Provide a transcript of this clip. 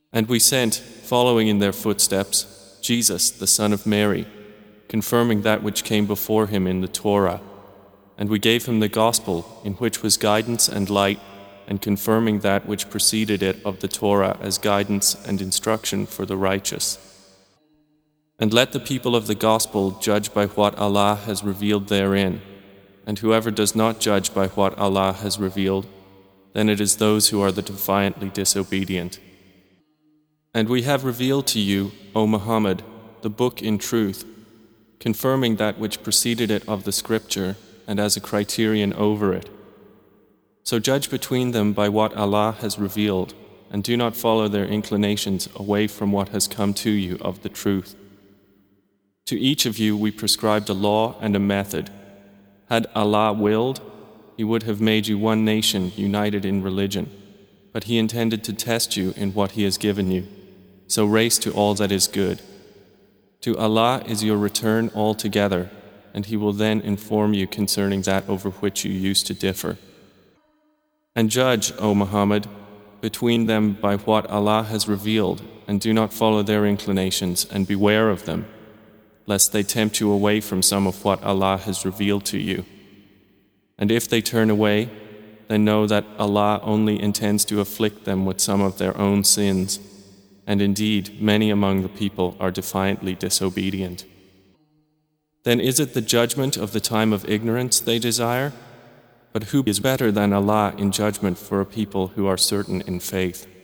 And we sent, following in their footsteps, Jesus, the son of Mary, confirming that which came before him in the Torah. And we gave him the gospel, in which was guidance and light, and confirming that which preceded it of the Torah as guidance and instruction for the righteous. And let the people of the gospel judge by what Allah has revealed therein, and whoever does not judge by what Allah has revealed, then it is those who are the defiantly disobedient. And we have revealed to you, O Muhammad, the book in truth, confirming that which preceded it of the scripture and as a criterion over it. So judge between them by what Allah has revealed, and do not follow their inclinations away from what has come to you of the truth. To each of you we prescribed a law and a method. Had Allah willed, He would have made you one nation united in religion, but He intended to test you in what He has given you. So race to all that is good. To Allah is your return altogether, and He will then inform you concerning that over which you used to differ. And judge, O Muhammad, between them by what Allah has revealed, and do not follow their inclinations, and beware of them, lest they tempt you away from some of what Allah has revealed to you. And if they turn away, then know that Allah only intends to afflict them with some of their own sins, and indeed many among the people are defiantly disobedient. Then is it the judgment of the time of ignorance they desire? But who is better than Allah in judgment for a people who are certain in faith?